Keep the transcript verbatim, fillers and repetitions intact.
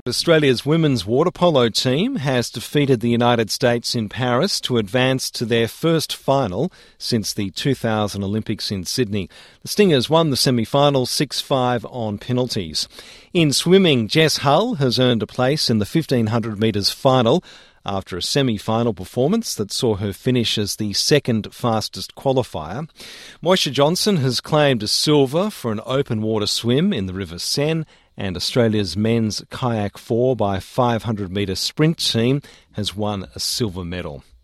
Australia's women's water polo team has defeated the United States in Paris to advance to their first final since the two thousand Olympics in Sydney. The Stingers won the semi-final six five on penalties. In swimming, Jess Hull has earned a place in the fifteen hundred metres final after a semi-final performance that saw her finish as the second fastest qualifier. Moisha Johnson has claimed a silver for an open water swim in the River Seine, and Australia's men's kayak four by five hundred metre sprint team has won a silver medal.